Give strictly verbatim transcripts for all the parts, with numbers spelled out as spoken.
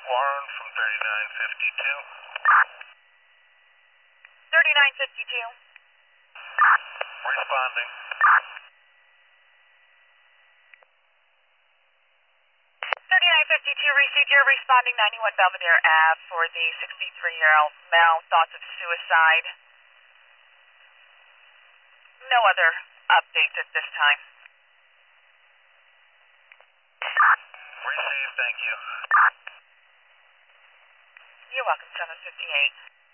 Warren from thirty-nine fifty-two. thirty-nine fifty-two. Responding. thirty-nine fifty-two, received your responding ninety-one Belvedere Ave for the sixty-three-year-old male, thoughts of suicide. No other updates at this time. Received, thank you. You're welcome, seven fifty-eight.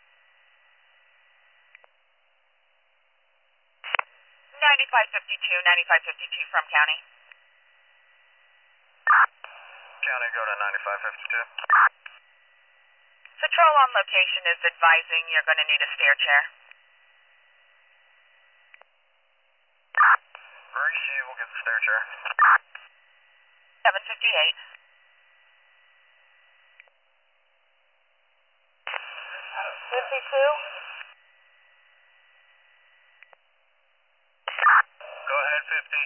ninety-five fifty-two, ninety-five fifty-two from county. County, go to ninety-five fifty-two. Patrol on location is advising you're going to need a stair chair. Receive, we'll get the stair chair. seven fifty-eight. fifty-two. Go ahead, fifty.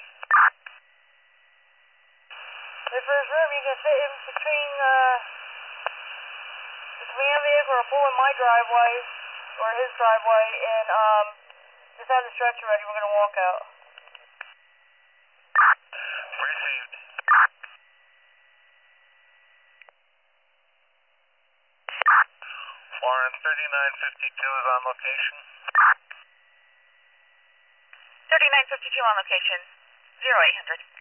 If there's room, you can fit in between uh, the command vehicle or pull in my driveway or his driveway and um, just have the stretcher ready. We're going to walk out. Received. Warren thirty-nine fifty-two is on location. thirty-nine fifty-two on location. zero eight hundred.